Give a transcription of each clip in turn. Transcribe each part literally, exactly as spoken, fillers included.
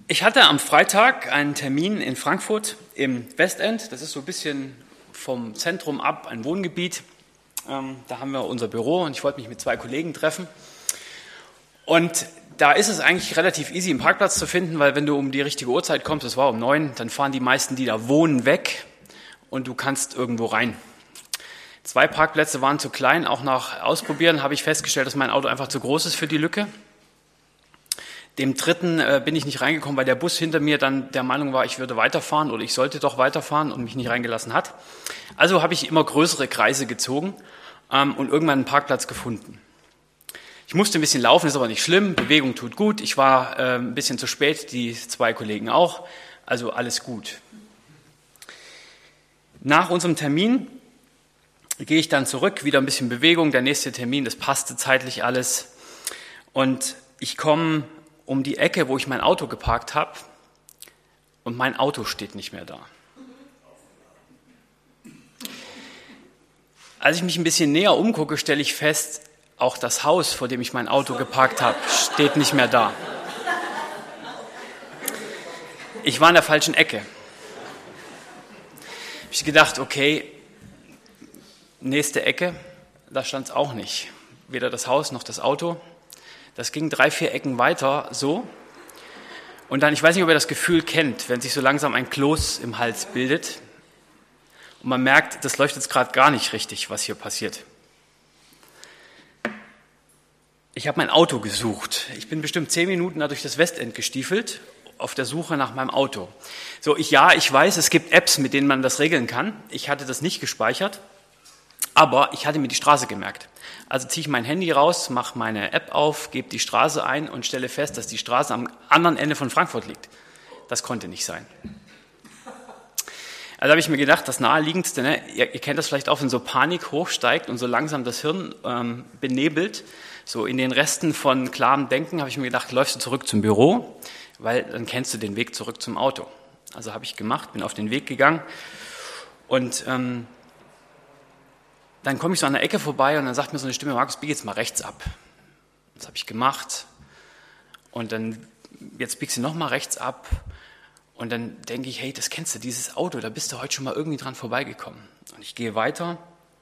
Ich hatte am Freitag einen Termin in Frankfurt im Westend. Das ist so ein bisschen vom Zentrum ab ein Wohngebiet. Ähm, da haben wir unser Büro und ich wollte mich mit zwei Kollegen treffen. Und da ist es eigentlich relativ easy, einen Parkplatz zu finden, weil wenn du um die richtige Uhrzeit kommst, das war um neun, dann fahren die meisten, die da wohnen, weg und du kannst irgendwo rein. Zwei Parkplätze waren zu klein, auch nach Ausprobieren habe ich festgestellt, dass mein Auto einfach zu groß ist für die Lücke. Dem dritten äh, bin ich nicht reingekommen, weil der Bus hinter mir dann der Meinung war, ich würde weiterfahren oder ich sollte doch weiterfahren und mich nicht reingelassen hat. Also habe ich immer größere Kreise gezogen ähm, und irgendwann einen Parkplatz gefunden. Ich musste ein bisschen laufen, ist aber nicht schlimm, Bewegung tut gut. Ich war äh, ein bisschen zu spät, die zwei Kollegen auch, also alles gut. Nach unserem Termin gehe ich dann zurück, wieder ein bisschen Bewegung, der nächste Termin, das passte zeitlich alles. Und ich komme um die Ecke, wo ich mein Auto geparkt habe, und mein Auto steht nicht mehr da. Als ich mich ein bisschen näher umgucke, stelle ich fest, auch das Haus, vor dem ich mein Auto geparkt habe, steht nicht mehr da. Ich war in der falschen Ecke. Ich habe gedacht, okay, nächste Ecke, da stand es auch nicht. Weder das Haus noch das Auto. Das ging drei, vier Ecken weiter so. Und dann, ich weiß nicht, ob ihr das Gefühl kennt, wenn sich so langsam ein Kloß im Hals bildet und man merkt, das läuft jetzt gerade gar nicht richtig, was hier passiert. Ich habe mein Auto gesucht. Ich bin bestimmt zehn Minuten da durch das Westend gestiefelt, auf der Suche nach meinem Auto. So, ich, ja, ich weiß, es gibt Apps, mit denen man das regeln kann. Ich hatte das nicht gespeichert, aber ich hatte mir die Straße gemerkt. Also ziehe ich mein Handy raus, mache meine App auf, gebe die Straße ein und stelle fest, dass die Straße am anderen Ende von Frankfurt liegt. Das konnte nicht sein. Also habe ich mir gedacht, das Naheliegendste, ne? ihr, ihr kennt das vielleicht auch, wenn so Panik hochsteigt und so langsam das Hirn ähm, benebelt, so in den Resten von klarem Denken habe ich mir gedacht, läufst du zurück zum Büro, weil dann kennst du den Weg zurück zum Auto. Also habe ich gemacht, bin auf den Weg gegangen und ähm, dann komme ich so an der Ecke vorbei und dann sagt mir so eine Stimme, Markus, bieg jetzt mal rechts ab. Das habe ich gemacht und dann, jetzt biegst du noch mal rechts ab und dann denke ich, hey, das kennst du, dieses Auto, da bist du heute schon mal irgendwie dran vorbeigekommen. Und ich gehe weiter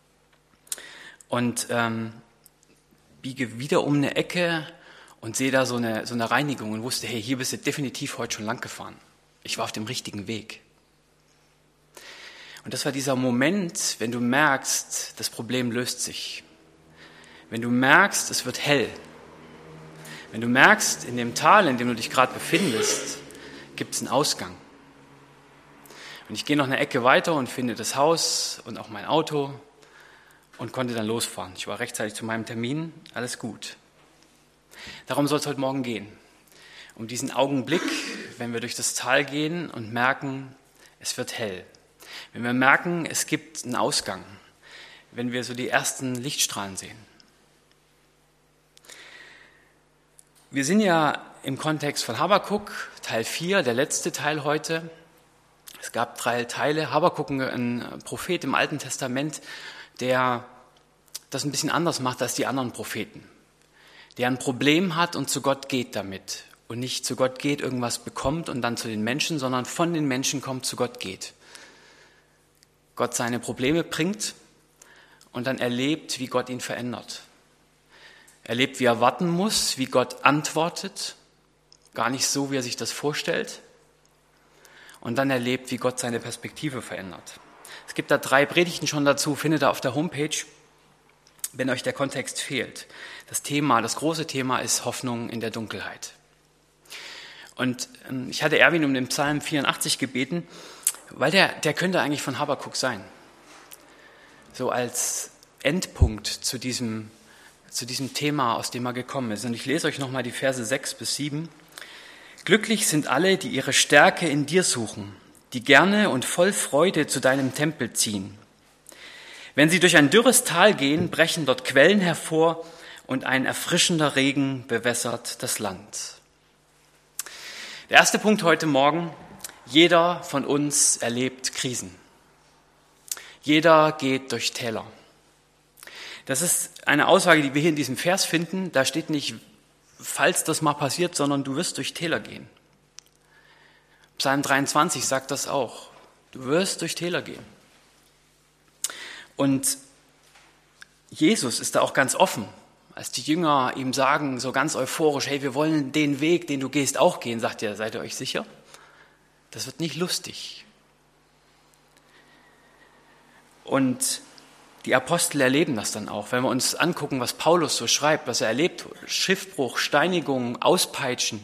und ähm, biege wieder um eine Ecke und sehe da so eine, so eine Reinigung und wusste, hey, hier bist du definitiv heute schon lang gefahren. Ich war auf dem richtigen Weg. Und das war dieser Moment, wenn du merkst, das Problem löst sich. Wenn du merkst, es wird hell. Wenn du merkst, in dem Tal, in dem du dich gerade befindest, gibt es einen Ausgang. Und ich gehe noch eine Ecke weiter und finde das Haus und auch mein Auto und konnte dann losfahren. Ich war rechtzeitig zu meinem Termin, alles gut. Darum soll es heute Morgen gehen. Um diesen Augenblick, wenn wir durch das Tal gehen und merken, es wird hell. Wenn wir merken, es gibt einen Ausgang, wenn wir so die ersten Lichtstrahlen sehen. Wir sind ja im Kontext von Habakuk, Teil vier, der letzte Teil heute. Es gab drei Teile. Habakuk, ein Prophet im Alten Testament, der das ein bisschen anders macht als die anderen Propheten. Der ein Problem hat und zu Gott geht damit. Und nicht zu Gott geht, irgendwas bekommt und dann zu den Menschen, sondern von den Menschen kommt, zu Gott geht. Gott seine Probleme bringt und dann erlebt, wie Gott ihn verändert. Erlebt, wie er warten muss, wie Gott antwortet, gar nicht so, wie er sich das vorstellt. Und dann erlebt, wie Gott seine Perspektive verändert. Es gibt da drei Predigten schon dazu, findet ihr auf der Homepage, wenn euch der Kontext fehlt. Das Thema, das große Thema ist Hoffnung in der Dunkelheit. Und ich hatte Erwin um den Psalm vierundachtzig gebeten, weil der, der könnte eigentlich von Habakuk sein. So als Endpunkt zu diesem, zu diesem Thema, aus dem er gekommen ist. Und ich lese euch nochmal die Verse sechs bis sieben. Glücklich sind alle, die ihre Stärke in dir suchen, die gerne und voll Freude zu deinem Tempel ziehen. Wenn sie durch ein dürres Tal gehen, brechen dort Quellen hervor und ein erfrischender Regen bewässert das Land. Der erste Punkt heute Morgen: Jeder von uns erlebt Krisen. Jeder geht durch Täler. Das ist eine Aussage, die wir hier in diesem Vers finden. Da steht nicht, falls das mal passiert, sondern du wirst durch Täler gehen. Psalm dreiundzwanzig sagt das auch. Du wirst durch Täler gehen. Und Jesus ist da auch ganz offen. Als die Jünger ihm sagen, so ganz euphorisch, hey, wir wollen den Weg, den du gehst, auch gehen, sagt er, seid ihr euch sicher? Das wird nicht lustig. Und die Apostel erleben das dann auch. Wenn wir uns angucken, was Paulus so schreibt, was er erlebt, Schiffbruch, Steinigung, Auspeitschen.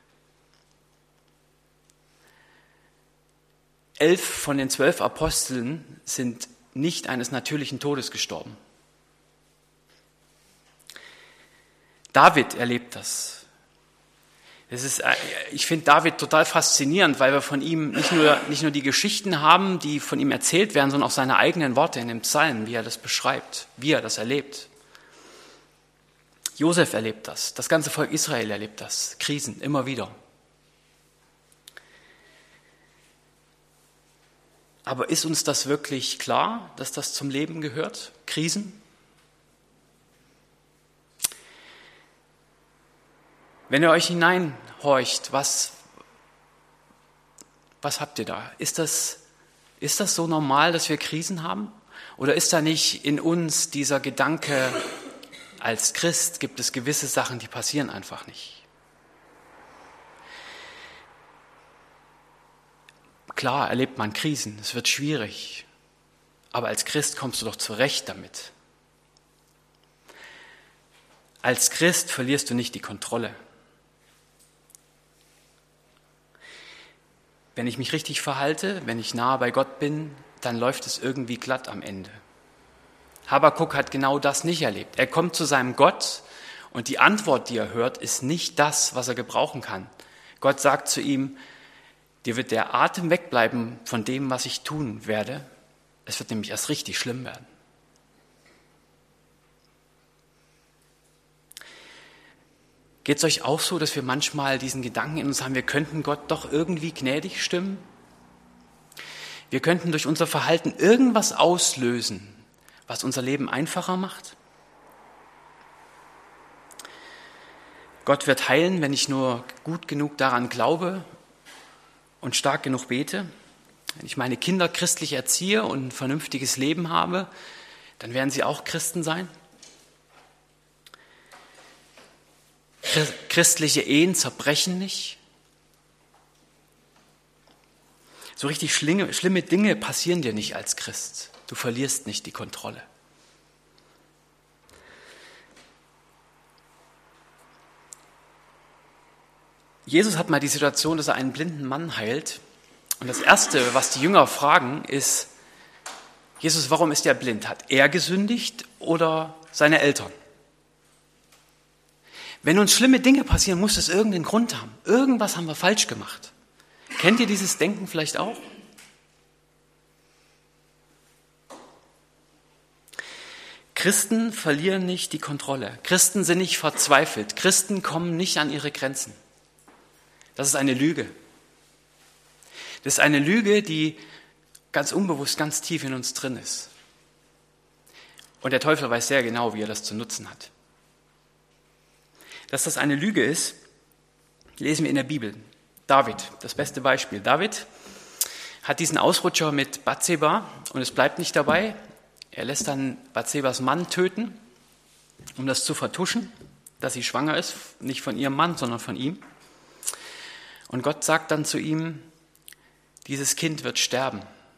Elf von den zwölf Aposteln sind nicht eines natürlichen Todes gestorben. David erlebt das. Das ist, ich finde David total faszinierend, weil wir von ihm nicht nur, nicht nur die Geschichten haben, die von ihm erzählt werden, sondern auch seine eigenen Worte in den Psalmen, wie er das beschreibt, wie er das erlebt. Josef erlebt das, das ganze Volk Israel erlebt das, Krisen, immer wieder. Aber ist uns das wirklich klar, dass das zum Leben gehört, Krisen? Wenn ihr euch hineinhorcht, was, was habt ihr da? Ist das, ist das so normal, dass wir Krisen haben? Oder ist da nicht in uns dieser Gedanke, als Christ gibt es gewisse Sachen, die passieren einfach nicht? Klar erlebt man Krisen, es wird schwierig, aber als Christ kommst du doch zurecht damit. Als Christ verlierst du nicht die Kontrolle. Wenn ich mich richtig verhalte, wenn ich nahe bei Gott bin, dann läuft es irgendwie glatt am Ende. Habakuk hat genau das nicht erlebt. Er kommt zu seinem Gott und die Antwort, die er hört, ist nicht das, was er gebrauchen kann. Gott sagt zu ihm, dir wird der Atem wegbleiben von dem, was ich tun werde. Es wird nämlich erst richtig schlimm werden. Geht es euch auch so, dass wir manchmal diesen Gedanken in uns haben, wir könnten Gott doch irgendwie gnädig stimmen? Wir könnten durch unser Verhalten irgendwas auslösen, was unser Leben einfacher macht? Gott wird heilen, wenn ich nur gut genug daran glaube und stark genug bete. Wenn ich meine Kinder christlich erziehe und ein vernünftiges Leben habe, dann werden sie auch Christen sein. Christliche Ehen zerbrechen nicht. So richtig schlimme, schlimme Dinge passieren dir nicht als Christ. Du verlierst nicht die Kontrolle. Jesus hat mal die Situation, dass er einen blinden Mann heilt. Und das Erste, was die Jünger fragen, ist, Jesus, warum ist er blind? Hat er gesündigt oder seine Eltern? Wenn uns schlimme Dinge passieren, muss es irgendeinen Grund haben. Irgendwas haben wir falsch gemacht. Kennt ihr dieses Denken vielleicht auch? Christen verlieren nicht die Kontrolle. Christen sind nicht verzweifelt. Christen kommen nicht an ihre Grenzen. Das ist eine Lüge. Das ist eine Lüge, die ganz unbewusst, ganz tief in uns drin ist. Und der Teufel weiß sehr genau, wie er das zu nutzen hat. Dass das eine Lüge ist, lesen wir in der Bibel. David, das beste Beispiel. David hat diesen Ausrutscher mit Bathseba und es bleibt nicht dabei. Er lässt dann Bathsebas Mann töten, um das zu vertuschen, dass sie schwanger ist, nicht von ihrem Mann, sondern von ihm. Und Gott sagt dann zu ihm, dieses Kind wird sterben.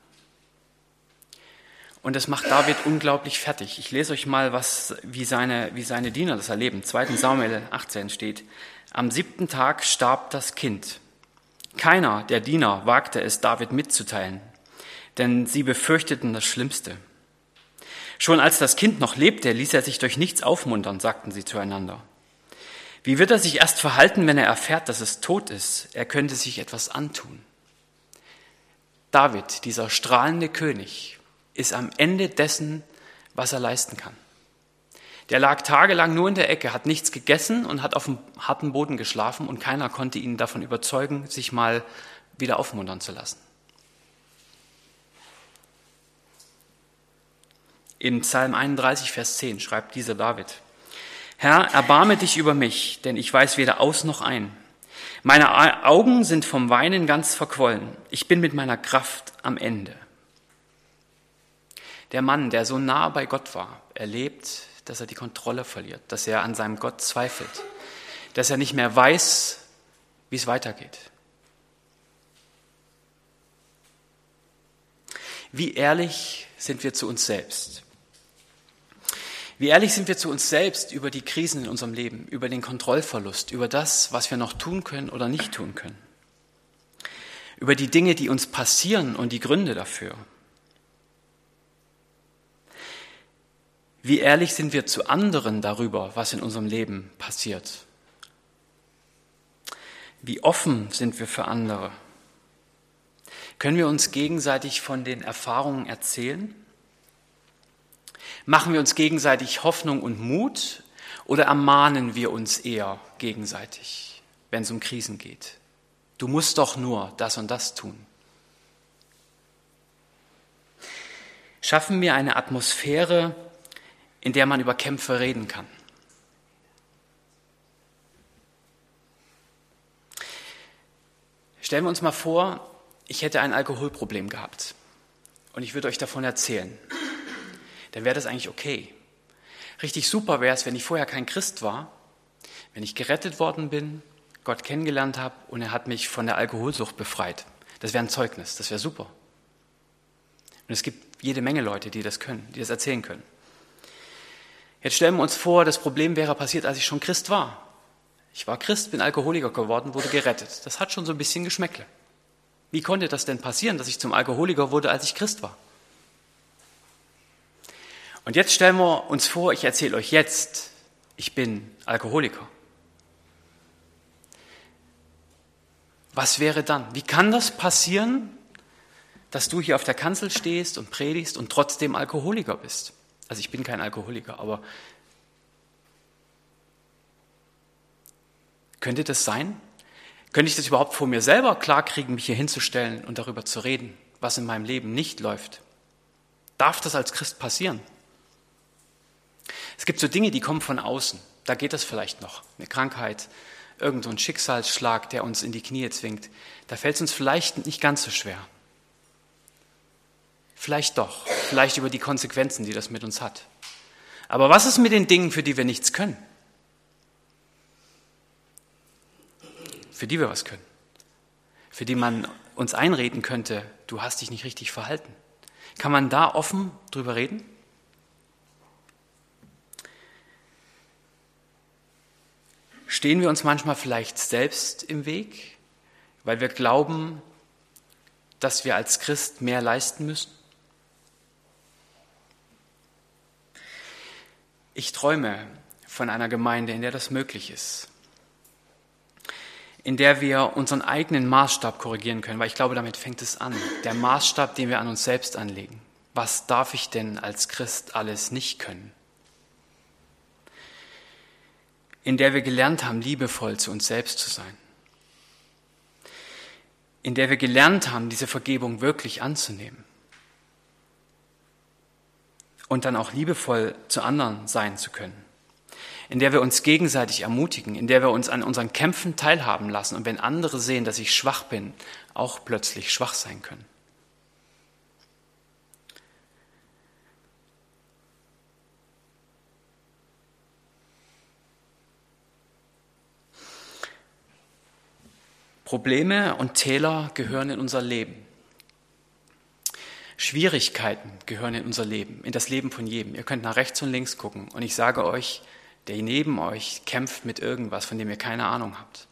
Und das macht David unglaublich fertig. Ich lese euch mal, was, wie, seine, wie seine Diener das erleben. zweiter Samuel achtzehn steht, am siebten Tag starb das Kind. Keiner der Diener wagte es, David mitzuteilen, denn sie befürchteten das Schlimmste. Schon als das Kind noch lebte, ließ er sich durch nichts aufmuntern, sagten sie zueinander. Wie wird er sich erst verhalten, wenn er erfährt, dass es tot ist? Er könnte sich etwas antun. David, dieser strahlende König, ist am Ende dessen, was er leisten kann. Der lag tagelang nur in der Ecke, hat nichts gegessen und hat auf dem harten Boden geschlafen und keiner konnte ihn davon überzeugen, sich mal wieder aufmuntern zu lassen. In Psalm einunddreißig, Vers zehn schreibt dieser David, Herr, erbarme dich über mich, denn ich weiß weder aus noch ein. Meine Augen sind vom Weinen ganz verquollen. Ich bin mit meiner Kraft am Ende. Der Mann, der so nah bei Gott war, erlebt, dass er die Kontrolle verliert, dass er an seinem Gott zweifelt, dass er nicht mehr weiß, wie es weitergeht. Wie ehrlich sind wir zu uns selbst? Wie ehrlich sind wir zu uns selbst über die Krisen in unserem Leben, über den Kontrollverlust, über das, was wir noch tun können oder nicht tun können, über die Dinge, die uns passieren und die Gründe dafür? Wie ehrlich sind wir zu anderen darüber, was in unserem Leben passiert? Wie offen sind wir für andere? Können wir uns gegenseitig von den Erfahrungen erzählen? Machen wir uns gegenseitig Hoffnung und Mut oder ermahnen wir uns eher gegenseitig, wenn es um Krisen geht? Du musst doch nur das und das tun. Schaffen wir eine Atmosphäre, in der man über Kämpfe reden kann? Stellen wir uns mal vor, ich hätte ein Alkoholproblem gehabt und ich würde euch davon erzählen. Dann wäre das eigentlich okay. Richtig super wäre es, wenn ich vorher kein Christ war, wenn ich gerettet worden bin, Gott kennengelernt habe und er hat mich von der Alkoholsucht befreit. Das wäre ein Zeugnis, das wäre super. Und es gibt jede Menge Leute, die das können, die das erzählen können. Jetzt stellen wir uns vor, das Problem wäre passiert, als ich schon Christ war. Ich war Christ, bin Alkoholiker geworden, wurde gerettet. Das hat schon so ein bisschen Geschmäckle. Wie konnte das denn passieren, dass ich zum Alkoholiker wurde, als ich Christ war? Und jetzt stellen wir uns vor, ich erzähle euch jetzt, ich bin Alkoholiker. Was wäre dann? Wie kann das passieren, dass du hier auf der Kanzel stehst und predigst und trotzdem Alkoholiker bist? Also ich bin kein Alkoholiker, aber könnte das sein? Könnte ich das überhaupt vor mir selber klarkriegen, mich hier hinzustellen und darüber zu reden, was in meinem Leben nicht läuft? Darf das als Christ passieren? Es gibt so Dinge, die kommen von außen. Da geht das vielleicht noch. Eine Krankheit, irgend so ein Schicksalsschlag, der uns in die Knie zwingt. Da fällt es uns vielleicht nicht ganz so schwer. Vielleicht doch. Vielleicht über die Konsequenzen, die das mit uns hat. Aber was ist mit den Dingen, für die wir nichts können? Für die wir was können. Für die man uns einreden könnte, du hast dich nicht richtig verhalten. Kann man da offen drüber reden? Stehen wir uns manchmal vielleicht selbst im Weg, weil wir glauben, dass wir als Christ mehr leisten müssen? Ich träume von einer Gemeinde, in der das möglich ist, in der wir unseren eigenen Maßstab korrigieren können, weil ich glaube, damit fängt es an. Der Maßstab, den wir an uns selbst anlegen. Was darf ich denn als Christ alles nicht können? In der wir gelernt haben, liebevoll zu uns selbst zu sein. In der wir gelernt haben, diese Vergebung wirklich anzunehmen. Und dann auch liebevoll zu anderen sein zu können. In der wir uns gegenseitig ermutigen, in der wir uns an unseren Kämpfen teilhaben lassen und wenn andere sehen, dass ich schwach bin, auch plötzlich schwach sein können. Probleme und Täler gehören in unser Leben. Schwierigkeiten gehören in unser Leben, in das Leben von jedem. Ihr könnt nach rechts und links gucken und ich sage euch, der neben euch kämpft mit irgendwas, von dem ihr keine Ahnung habt.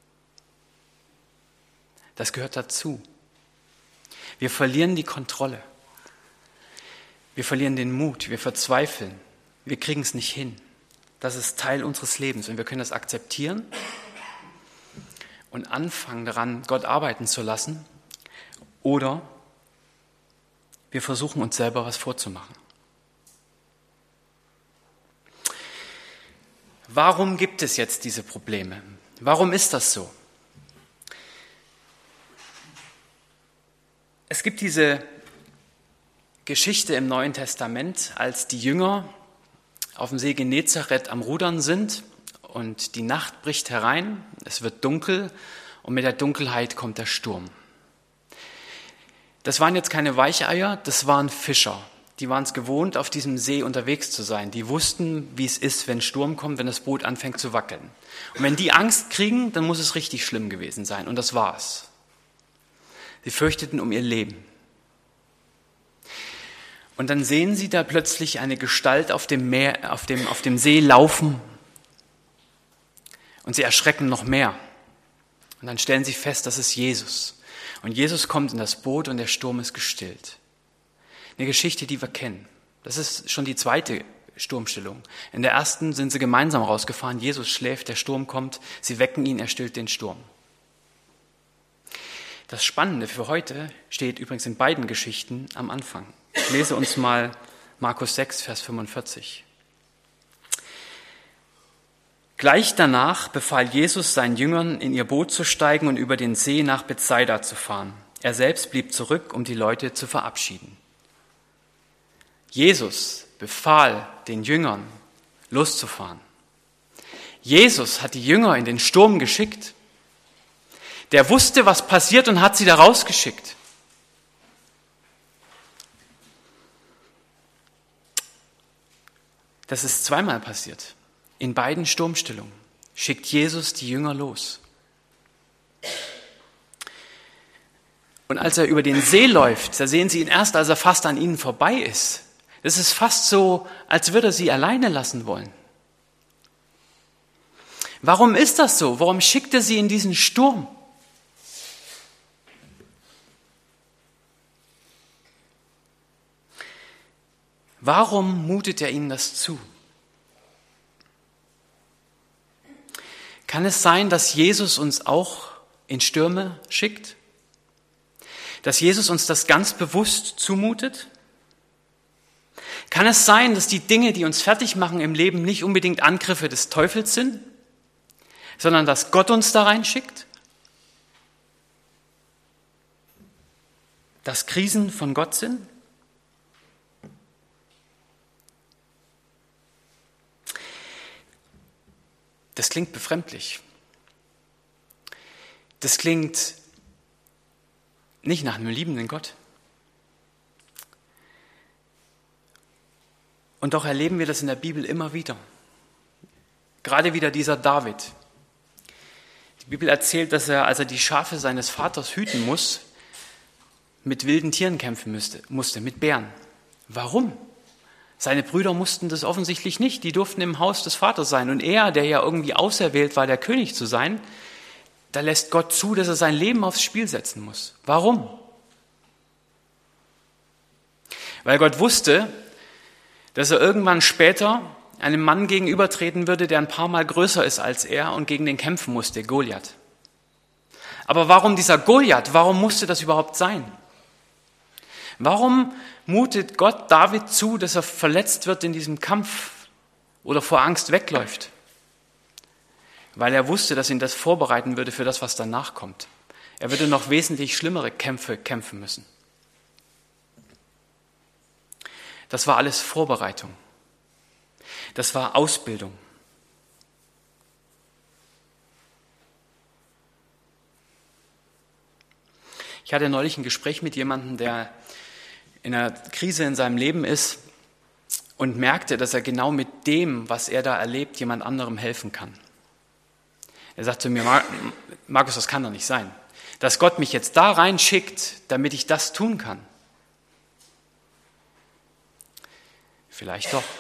Das gehört dazu. Wir verlieren die Kontrolle. Wir verlieren den Mut, wir verzweifeln, wir kriegen es nicht hin. Das ist Teil unseres Lebens und wir können das akzeptieren und anfangen daran, Gott arbeiten zu lassen, oder wir versuchen uns selber was vorzumachen. Warum gibt es jetzt diese Probleme? Warum ist das so? Es gibt diese Geschichte im Neuen Testament, als die Jünger auf dem See Genezareth am Rudern sind und die Nacht bricht herein, es wird dunkel und mit der Dunkelheit kommt der Sturm. Das waren jetzt keine Weicheier, das waren Fischer. Die waren es gewohnt, auf diesem See unterwegs zu sein. Die wussten, wie es ist, wenn Sturm kommt, wenn das Boot anfängt zu wackeln. Und wenn die Angst kriegen, dann muss es richtig schlimm gewesen sein. Und das war's. Sie fürchteten um ihr Leben. Und dann sehen sie da plötzlich eine Gestalt auf dem Meer, auf dem, auf dem See laufen. Und sie erschrecken noch mehr. Und dann stellen sie fest, das ist Jesus. Und Jesus kommt in das Boot und der Sturm ist gestillt. Eine Geschichte, die wir kennen. Das ist schon die zweite Sturmstillung. In der ersten sind sie gemeinsam rausgefahren. Jesus schläft, der Sturm kommt. Sie wecken ihn, er stillt den Sturm. Das Spannende für heute steht übrigens in beiden Geschichten am Anfang. Ich lese uns mal Markus sechs, Vers fünfundvierzig. Gleich danach befahl Jesus seinen Jüngern, in ihr Boot zu steigen und über den See nach Bethsaida zu fahren. Er selbst blieb zurück, um die Leute zu verabschieden. Jesus befahl den Jüngern, loszufahren. Jesus hat die Jünger in den Sturm geschickt. Der wusste, was passiert und hat sie da rausgeschickt. Das ist zweimal passiert. In beiden Sturmstillungen schickt Jesus die Jünger los. Und als er über den See läuft, da sehen sie ihn erst, als er fast an ihnen vorbei ist. Das ist fast so, als würde er sie alleine lassen wollen. Warum ist das so? Warum schickt er sie in diesen Sturm? Warum mutet er ihnen das zu? Kann es sein, dass Jesus uns auch in Stürme schickt? Dass Jesus uns das ganz bewusst zumutet? Kann es sein, dass die Dinge, die uns fertig machen im Leben, nicht unbedingt Angriffe des Teufels sind, sondern dass Gott uns da reinschickt? Dass Krisen von Gott sind? Das klingt befremdlich. Das klingt nicht nach einem liebenden Gott. Und doch erleben wir das in der Bibel immer wieder. Gerade wieder dieser David. Die Bibel erzählt, dass er, als er die Schafe seines Vaters hüten muss, mit wilden Tieren kämpfen müsste, musste, mit Bären. Warum? Seine Brüder mussten das offensichtlich nicht. Die durften im Haus des Vaters sein. Und er, der ja irgendwie auserwählt war, der König zu sein, da lässt Gott zu, dass er sein Leben aufs Spiel setzen muss. Warum? Weil Gott wusste, dass er irgendwann später einem Mann gegenübertreten würde, der ein paar Mal größer ist als er und gegen den kämpfen musste, Goliath. Aber warum dieser Goliath? Warum musste das überhaupt sein? Warum mutet Gott David zu, dass er verletzt wird in diesem Kampf oder vor Angst wegläuft? Weil er wusste, dass ihn das vorbereiten würde für das, was danach kommt. Er würde noch wesentlich schlimmere Kämpfe kämpfen müssen. Das war alles Vorbereitung. Das war Ausbildung. Ich hatte neulich ein Gespräch mit jemandem, der in einer Krise in seinem Leben ist und merkte, dass er genau mit dem, was er da erlebt, jemand anderem helfen kann. Er sagte zu mir, Markus, das kann doch nicht sein, dass Gott mich jetzt da reinschickt, damit ich das tun kann. Vielleicht doch.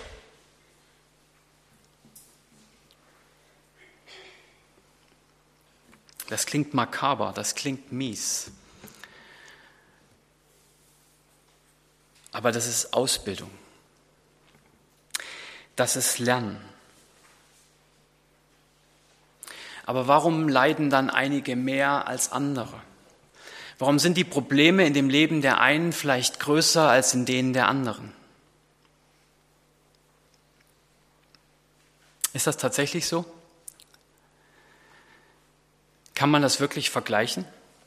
Das klingt makaber, das klingt mies. Aber das ist Ausbildung. Das ist Lernen. Aber warum leiden dann einige mehr als andere? Warum sind die Probleme in dem Leben der einen vielleicht größer als in denen der anderen? Ist das tatsächlich so? Kann man das wirklich vergleichen?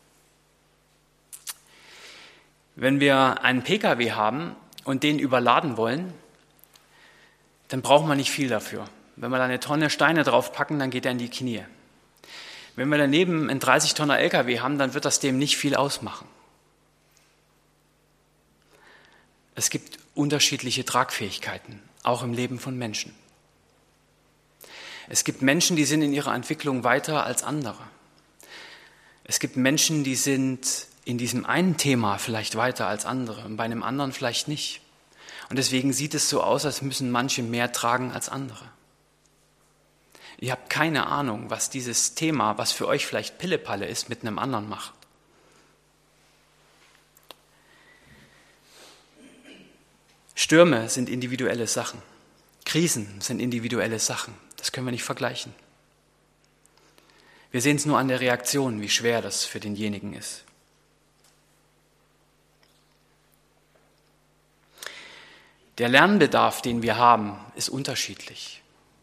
Wenn wir einen Pkw haben und den überladen wollen, dann braucht man nicht viel dafür. Wenn wir da eine Tonne Steine draufpacken, dann geht er in die Knie. Wenn wir daneben einen dreißig Tonner L K W haben, dann wird das dem nicht viel ausmachen. Es gibt unterschiedliche Tragfähigkeiten, auch im Leben von Menschen. Es gibt Menschen, die sind in ihrer Entwicklung weiter als andere. Es gibt Menschen, die sind in diesem einen Thema vielleicht weiter als andere und bei einem anderen vielleicht nicht. Und deswegen sieht es so aus, als müssen manche mehr tragen als andere. Ihr habt keine Ahnung, was dieses Thema, was für euch vielleicht Pillepalle ist, mit einem anderen macht. Stürme sind individuelle Sachen. Krisen sind individuelle Sachen. Das können wir nicht vergleichen. Wir sehen es nur an der Reaktion, wie schwer das für denjenigen ist. Der Lernbedarf, den wir haben, ist unterschiedlich.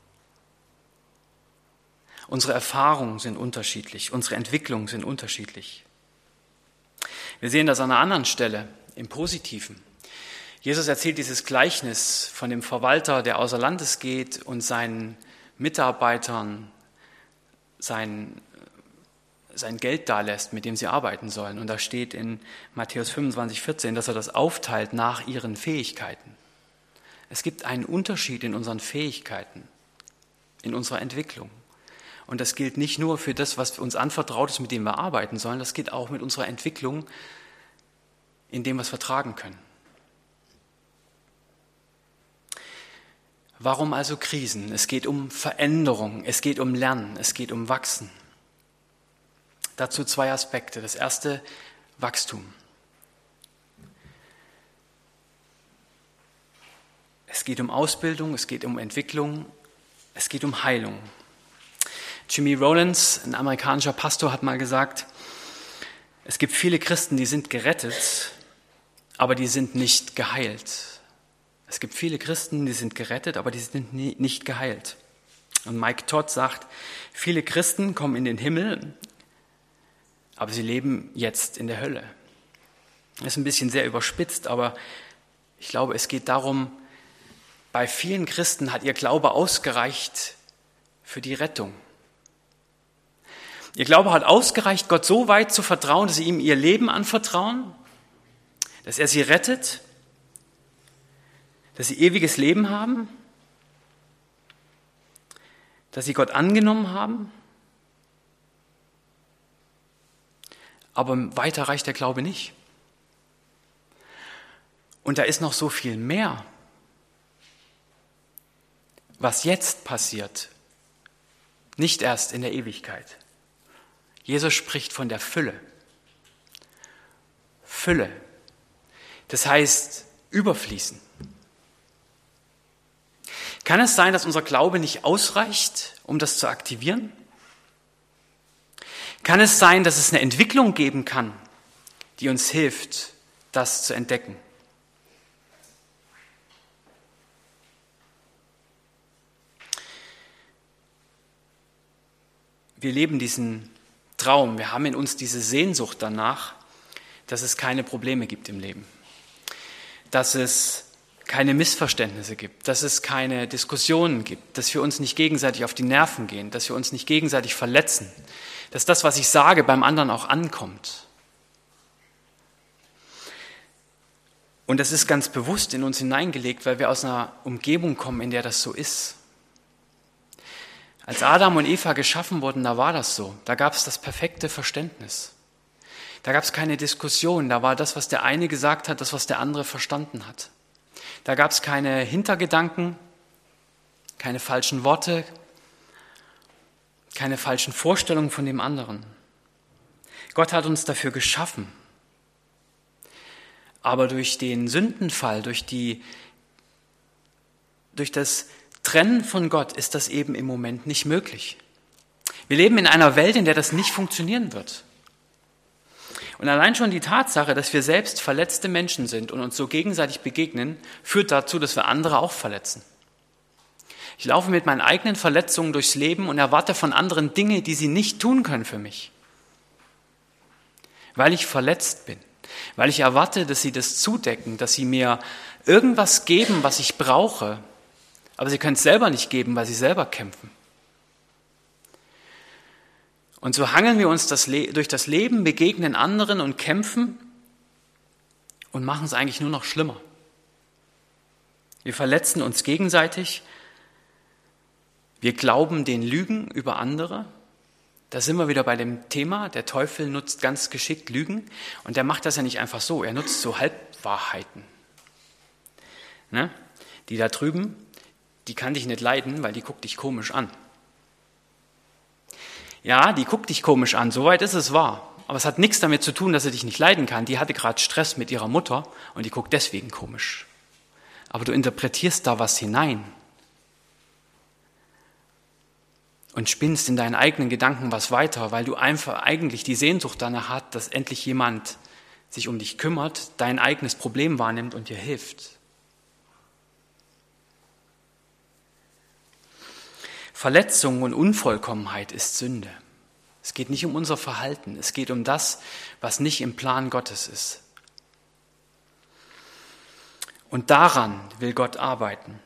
Unsere Erfahrungen sind unterschiedlich, unsere Entwicklungen sind unterschiedlich. Wir sehen das an einer anderen Stelle, im Positiven. Jesus erzählt dieses Gleichnis von dem Verwalter, der außer Landes geht und seinen Mitarbeitern sein, sein Geld dalässt, mit dem sie arbeiten sollen. Und da steht in Matthäus fünfundzwanzig, vierzehn, dass er das aufteilt nach ihren Fähigkeiten. Es gibt einen Unterschied in unseren Fähigkeiten, in unserer Entwicklung. Und das gilt nicht nur für das, was uns anvertraut ist, mit dem wir arbeiten sollen, das geht auch mit unserer Entwicklung in dem, was wir tragen können. Warum also Krisen? Es geht um Veränderung, es geht um Lernen, es geht um Wachsen. Dazu zwei Aspekte. Das erste, Wachstum. Es geht um Ausbildung, es geht um Entwicklung, es geht um Heilung. Jimmy Rollins, ein amerikanischer Pastor, hat mal gesagt, es gibt viele Christen, die sind gerettet, aber die sind nicht geheilt. Es gibt viele Christen, die sind gerettet, aber die sind nicht geheilt. Und Mike Todd sagt, viele Christen kommen in den Himmel, aber sie leben jetzt in der Hölle. Das ist ein bisschen sehr überspitzt, aber ich glaube, es geht darum, bei vielen Christen hat ihr Glaube ausgereicht für die Rettung. Ihr Glaube hat ausgereicht, Gott so weit zu vertrauen, dass sie ihm ihr Leben anvertrauen, dass er sie rettet, dass sie ewiges Leben haben, dass sie Gott angenommen haben. Aber weiter reicht der Glaube nicht. Und da ist noch so viel mehr, was jetzt passiert, nicht erst in der Ewigkeit. Jesus spricht von der Fülle. Fülle. Das heißt überfließen. Kann es sein, dass unser Glaube nicht ausreicht, um das zu aktivieren? Kann es sein, dass es eine Entwicklung geben kann, die uns hilft, das zu entdecken? Wir leben diesen Traum, wir haben in uns diese Sehnsucht danach, dass es keine Probleme gibt im Leben, dass es keine Missverständnisse gibt, dass es keine Diskussionen gibt, dass wir uns nicht gegenseitig auf die Nerven gehen, dass wir uns nicht gegenseitig verletzen, dass das, was ich sage, beim anderen auch ankommt. Und das ist ganz bewusst in uns hineingelegt, weil wir aus einer Umgebung kommen, in der das so ist. Als Adam und Eva geschaffen wurden, da war das so. Da gab es das perfekte Verständnis. Da gab es keine Diskussion. Da war das, was der eine gesagt hat, das, was der andere verstanden hat. Da gab es keine Hintergedanken, keine falschen Worte, keine falschen Vorstellungen von dem anderen. Gott hat uns dafür geschaffen. Aber durch den Sündenfall, durch die, durch das Trennen von Gott ist das eben im Moment nicht möglich. Wir leben in einer Welt, in der das nicht funktionieren wird. Und allein schon die Tatsache, dass wir selbst verletzte Menschen sind und uns so gegenseitig begegnen, führt dazu, dass wir andere auch verletzen. Ich laufe mit meinen eigenen Verletzungen durchs Leben und erwarte von anderen Dinge, die sie nicht tun können für mich. Weil ich verletzt bin. Weil ich erwarte, dass sie das zudecken, dass sie mir irgendwas geben, was ich brauche, aber sie können es selber nicht geben, weil sie selber kämpfen. Und so hangeln wir uns das Le- durch das Leben, begegnen anderen und kämpfen und machen es eigentlich nur noch schlimmer. Wir verletzen uns gegenseitig, wir glauben den Lügen über andere. Da sind wir wieder bei dem Thema, der Teufel nutzt ganz geschickt Lügen und der macht das ja nicht einfach so, er nutzt so Halbwahrheiten. Ne? Die da drüben, die kann dich nicht leiden, weil die guckt dich komisch an. Ja, die guckt dich komisch an, soweit ist es wahr. Aber es hat nichts damit zu tun, dass sie dich nicht leiden kann. Die hatte gerade Stress mit ihrer Mutter und die guckt deswegen komisch. Aber du interpretierst da was hinein. Und spinnst in deinen eigenen Gedanken was weiter, weil du einfach eigentlich die Sehnsucht danach hast, dass endlich jemand sich um dich kümmert, dein eigenes Problem wahrnimmt und dir hilft. Verletzung und Unvollkommenheit ist Sünde. Es geht nicht um unser Verhalten, es geht um das, was nicht im Plan Gottes ist. Und daran will Gott arbeiten.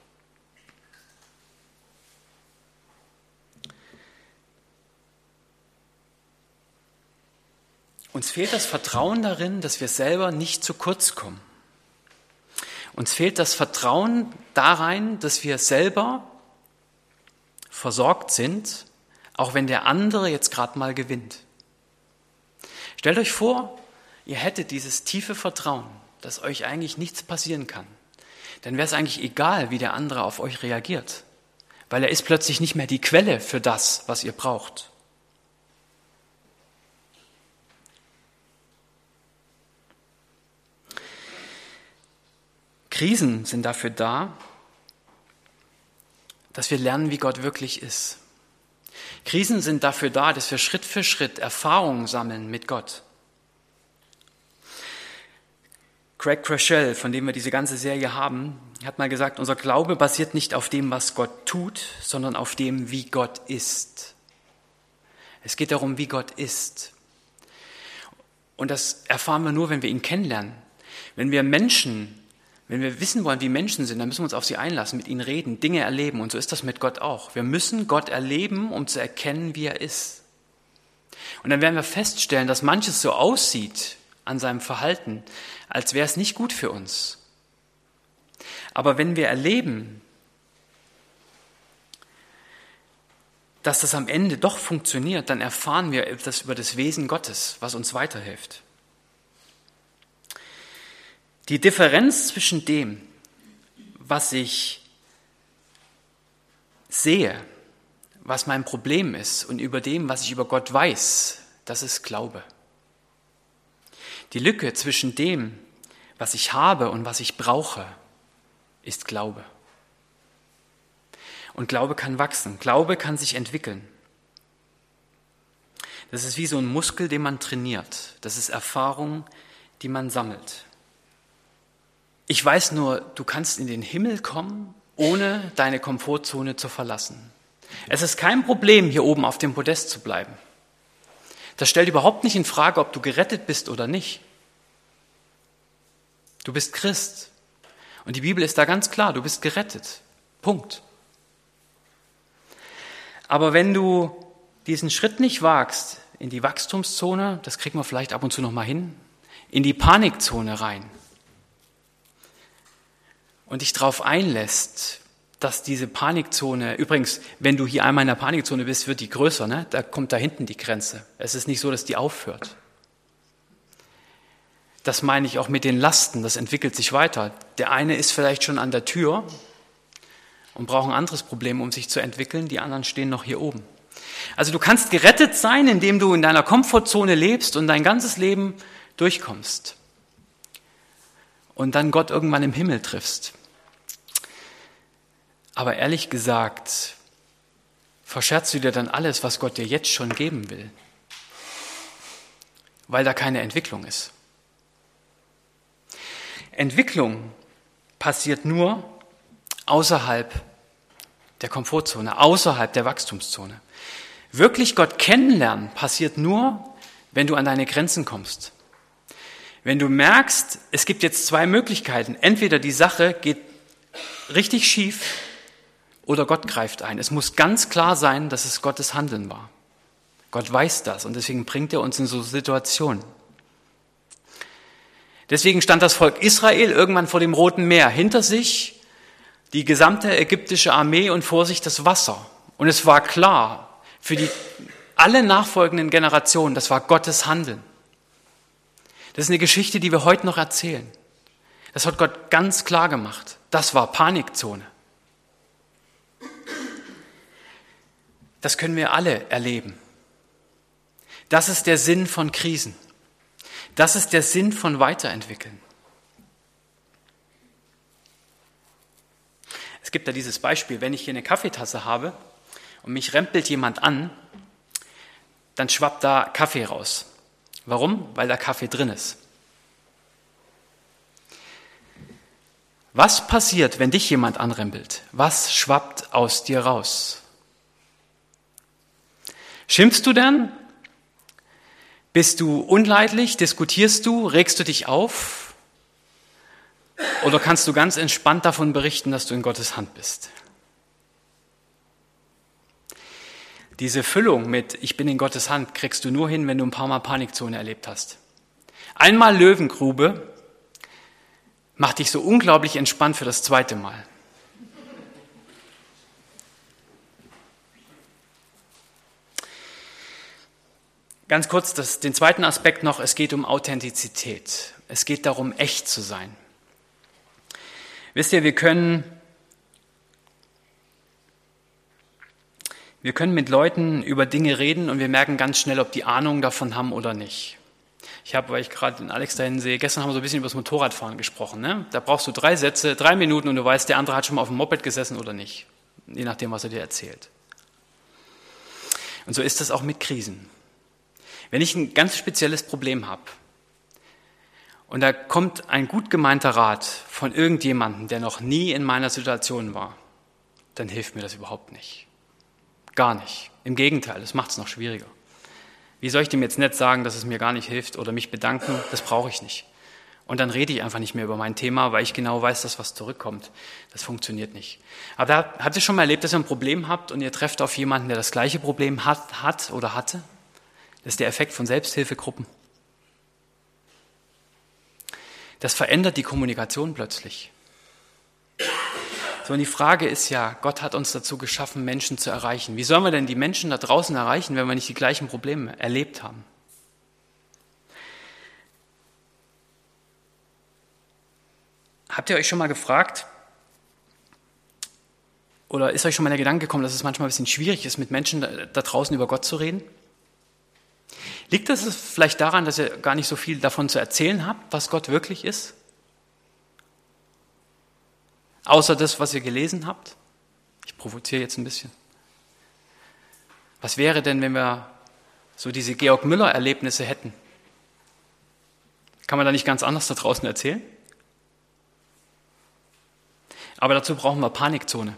Uns fehlt das Vertrauen darin, dass wir selber nicht zu kurz kommen. Uns fehlt das Vertrauen darein, dass wir selber versorgt sind, auch wenn der andere jetzt gerade mal gewinnt. Stellt euch vor, ihr hättet dieses tiefe Vertrauen, dass euch eigentlich nichts passieren kann. Dann wäre es eigentlich egal, wie der andere auf euch reagiert, weil er ist plötzlich nicht mehr die Quelle für das, was ihr braucht. Krisen sind dafür da, dass wir lernen, wie Gott wirklich ist. Krisen sind dafür da, dass wir Schritt für Schritt Erfahrungen sammeln mit Gott. Craig Groeschel, von dem wir diese ganze Serie haben, hat mal gesagt, unser Glaube basiert nicht auf dem, was Gott tut, sondern auf dem, wie Gott ist. Es geht darum, wie Gott ist. Und das erfahren wir nur, wenn wir ihn kennenlernen. Wenn wir Menschen Wenn wir wissen wollen, wie Menschen sind, dann müssen wir uns auf sie einlassen, mit ihnen reden, Dinge erleben. Und so ist das mit Gott auch. Wir müssen Gott erleben, um zu erkennen, wie er ist. Und dann werden wir feststellen, dass manches so aussieht an seinem Verhalten, als wäre es nicht gut für uns. Aber wenn wir erleben, dass das am Ende doch funktioniert, dann erfahren wir etwas über das Wesen Gottes, was uns weiterhilft. Die Differenz zwischen dem, was ich sehe, was mein Problem ist, und über dem, was ich über Gott weiß, das ist Glaube. Die Lücke zwischen dem, was ich habe und was ich brauche, ist Glaube. Und Glaube kann wachsen, Glaube kann sich entwickeln. Das ist wie so ein Muskel, den man trainiert. Das ist Erfahrung, die man sammelt. Ich weiß nur, du kannst in den Himmel kommen, ohne deine Komfortzone zu verlassen. Es ist kein Problem, hier oben auf dem Podest zu bleiben. Das stellt überhaupt nicht in Frage, ob du gerettet bist oder nicht. Du bist Christ. Und die Bibel ist da ganz klar, du bist gerettet. Punkt. Aber wenn du diesen Schritt nicht wagst in die Wachstumszone, das kriegen wir vielleicht ab und zu noch mal hin, in die Panikzone rein, und dich darauf einlässt, dass diese Panikzone, übrigens, wenn du hier einmal in der Panikzone bist, wird die größer, ne? Da kommt da hinten die Grenze. Es ist nicht so, dass die aufhört. Das meine ich auch mit den Lasten, das entwickelt sich weiter. Der eine ist vielleicht schon an der Tür und braucht ein anderes Problem, um sich zu entwickeln, die anderen stehen noch hier oben. Also du kannst gerettet sein, indem du in deiner Komfortzone lebst und dein ganzes Leben durchkommst. Und dann Gott irgendwann im Himmel triffst. Aber ehrlich gesagt, verscherzt du dir dann alles, was Gott dir jetzt schon geben will, weil da keine Entwicklung ist. Entwicklung passiert nur außerhalb der Komfortzone, außerhalb der Wachstumszone. Wirklich Gott kennenlernen passiert nur, wenn du an deine Grenzen kommst. Wenn du merkst, es gibt jetzt zwei Möglichkeiten. Entweder die Sache geht richtig schief oder Gott greift ein. Es muss ganz klar sein, dass es Gottes Handeln war. Gott weiß das und deswegen bringt er uns in so Situationen. Deswegen stand das Volk Israel irgendwann vor dem Roten Meer. Hinter sich die gesamte ägyptische Armee und vor sich das Wasser. Und es war klar für die, alle nachfolgenden Generationen, das war Gottes Handeln. Das ist eine Geschichte, die wir heute noch erzählen. Das hat Gott ganz klar gemacht. Das war Panikzone. Das können wir alle erleben. Das ist der Sinn von Krisen. Das ist der Sinn von Weiterentwickeln. Es gibt da dieses Beispiel, wenn ich hier eine Kaffeetasse habe und mich rempelt jemand an, dann schwappt da Kaffee raus. Warum? Weil da Kaffee drin ist. Was passiert, wenn dich jemand anrempelt? Was schwappt aus dir raus? Schimpfst du dann? Bist du unleidlich? Diskutierst du? Regst du dich auf? Oder kannst du ganz entspannt davon berichten, dass du in Gottes Hand bist? Diese Füllung mit Ich bin in Gottes Hand kriegst du nur hin, wenn du ein paar Mal Panikzone erlebt hast. Einmal Löwengrube macht dich so unglaublich entspannt für das zweite Mal. Ganz kurz das, den zweiten Aspekt noch, es geht um Authentizität. Es geht darum, echt zu sein. Wisst ihr, wir können, wir können mit Leuten über Dinge reden und wir merken ganz schnell, ob die Ahnung davon haben oder nicht. Ich habe, weil ich gerade den Alex dahin sehe, gestern haben wir so ein bisschen über das Motorradfahren gesprochen. Ne? Da brauchst du drei Sätze, drei Minuten und du weißt, der andere hat schon mal auf dem Moped gesessen oder nicht. Je nachdem, was er dir erzählt. Und so ist das auch mit Krisen. Wenn ich ein ganz spezielles Problem habe und da kommt ein gut gemeinter Rat von irgendjemandem, der noch nie in meiner Situation war, dann hilft mir das überhaupt nicht. Gar nicht. Im Gegenteil, das macht es noch schwieriger. Wie soll ich dem jetzt nicht sagen, dass es mir gar nicht hilft oder mich bedanken? Das brauche ich nicht. Und dann rede ich einfach nicht mehr über mein Thema, weil ich genau weiß, dass was zurückkommt. Das funktioniert nicht. Aber da, habt ihr schon mal erlebt, dass ihr ein Problem habt und ihr trefft auf jemanden, der das gleiche Problem hat, hat oder hatte? Das ist der Effekt von Selbsthilfegruppen. Das verändert die Kommunikation plötzlich. So, und die Frage ist ja, Gott hat uns dazu geschaffen, Menschen zu erreichen. Wie sollen wir denn die Menschen da draußen erreichen, wenn wir nicht die gleichen Probleme erlebt haben? Habt ihr euch schon mal gefragt, oder ist euch schon mal der Gedanke gekommen, dass es manchmal ein bisschen schwierig ist, mit Menschen da, da draußen über Gott zu reden? Liegt das vielleicht daran, dass ihr gar nicht so viel davon zu erzählen habt, was Gott wirklich ist? Außer das, was ihr gelesen habt? Ich provoziere jetzt ein bisschen. Was wäre denn, wenn wir so diese Georg Müller-Erlebnisse hätten? Kann man da nicht ganz anders da draußen erzählen? Aber dazu brauchen wir Panikzone.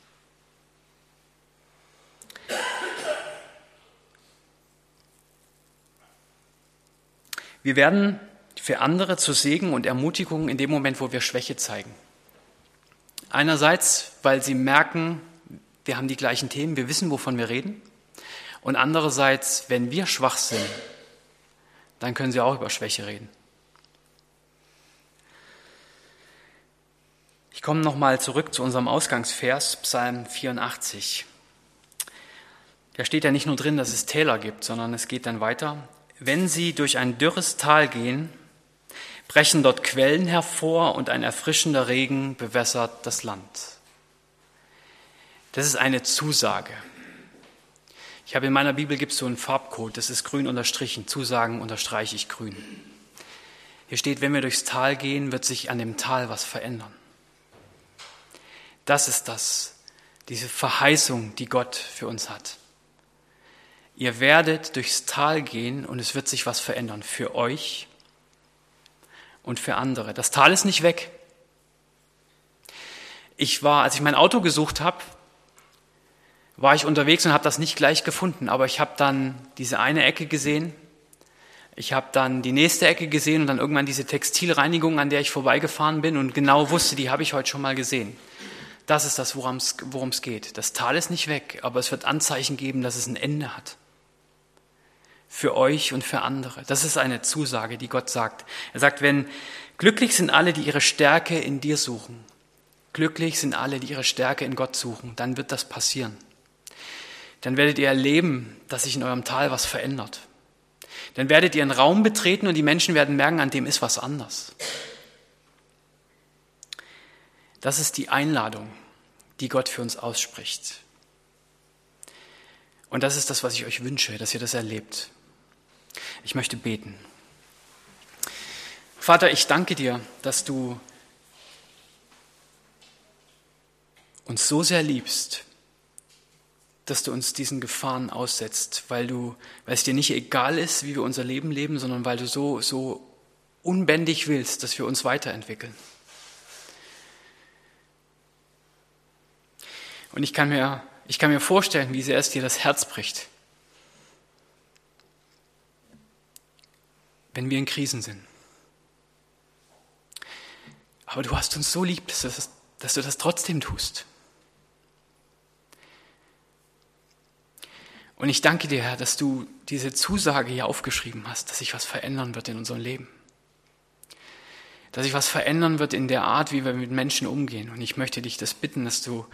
Wir werden für andere zu Segen und Ermutigung in dem Moment, wo wir Schwäche zeigen. Einerseits, weil sie merken, wir haben die gleichen Themen, wir wissen, wovon wir reden. Und andererseits, wenn wir schwach sind, dann können sie auch über Schwäche reden. Ich komme nochmal zurück zu unserem Ausgangsvers, Psalm vierundachtzig. Da steht ja nicht nur drin, dass es Täler gibt, sondern es geht dann weiter. Wenn sie durch ein dürres Tal gehen, brechen dort Quellen hervor und ein erfrischender Regen bewässert das Land. Das ist eine Zusage. Ich habe in meiner Bibel gibt es so einen Farbcode, das ist grün unterstrichen, Zusagen unterstreiche ich grün. Hier steht, wenn wir durchs Tal gehen, wird sich an dem Tal was verändern. Das ist das, diese Verheißung, die Gott für uns hat. Ihr werdet durchs Tal gehen und es wird sich was verändern für euch und für andere. Das Tal ist nicht weg. Ich war, als ich mein Auto gesucht habe, war ich unterwegs und habe das nicht gleich gefunden, aber ich habe dann diese eine Ecke gesehen, ich habe dann die nächste Ecke gesehen und dann irgendwann diese Textilreinigung, an der ich vorbeigefahren bin und genau wusste, die habe ich heute schon mal gesehen. Das ist das, worum es geht. Das Tal ist nicht weg, aber es wird Anzeichen geben, dass es ein Ende hat. Für euch und für andere. Das ist eine Zusage, die Gott sagt. Er sagt, wenn glücklich sind alle, die ihre Stärke in dir suchen. Glücklich sind alle, die ihre Stärke in Gott suchen. Dann wird das passieren. Dann werdet ihr erleben, dass sich in eurem Tal was verändert. Dann werdet ihr einen Raum betreten und die Menschen werden merken, an dem ist was anders. Das ist die Einladung, die Gott für uns ausspricht. Und das ist das, was ich euch wünsche, dass ihr das erlebt. Ich möchte beten. Vater, ich danke dir, dass du uns so sehr liebst, dass du uns diesen Gefahren aussetzt, weil du, weil es dir nicht egal ist, wie wir unser Leben leben, sondern weil du so, so unbändig willst, dass wir uns weiterentwickeln. Und ich kann mir, ich kann mir vorstellen, wie sehr es dir das Herz bricht, wenn wir in Krisen sind. Aber du hast uns so lieb, dass, das, dass du das trotzdem tust. Und ich danke dir, Herr, dass du diese Zusage hier aufgeschrieben hast, dass sich was verändern wird in unserem Leben. Dass sich was verändern wird in der Art, wie wir mit Menschen umgehen. Und ich möchte dich das bitten, dass du,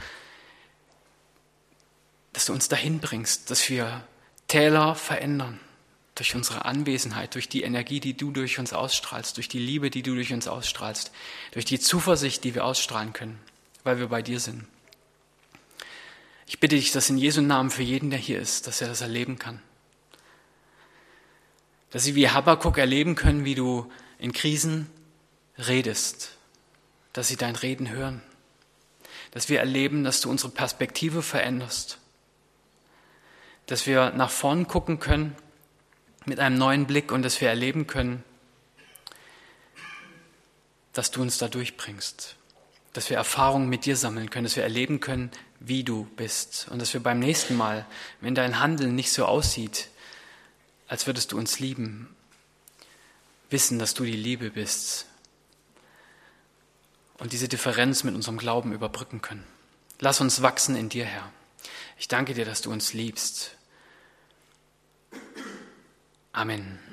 dass du uns dahin bringst, dass wir Täler verändern. Durch unsere Anwesenheit, durch die Energie, die du durch uns ausstrahlst, durch die Liebe, die du durch uns ausstrahlst, durch die Zuversicht, die wir ausstrahlen können, weil wir bei dir sind. Ich bitte dich, dass in Jesu Namen für jeden, der hier ist, dass er das erleben kann. Dass sie wie Habakuk erleben können, wie du in Krisen redest, dass sie dein Reden hören. Dass wir erleben, dass du unsere Perspektive veränderst. Dass wir nach vorn gucken können mit einem neuen Blick und dass wir erleben können, dass du uns da durchbringst. Dass wir Erfahrungen mit dir sammeln können, dass wir erleben können, wie du bist. Und dass wir beim nächsten Mal, wenn dein Handeln nicht so aussieht, als würdest du uns lieben, wissen, dass du die Liebe bist. Und diese Differenz mit unserem Glauben überbrücken können. Lass uns wachsen in dir, Herr. Ich danke dir, dass du uns liebst. Amen.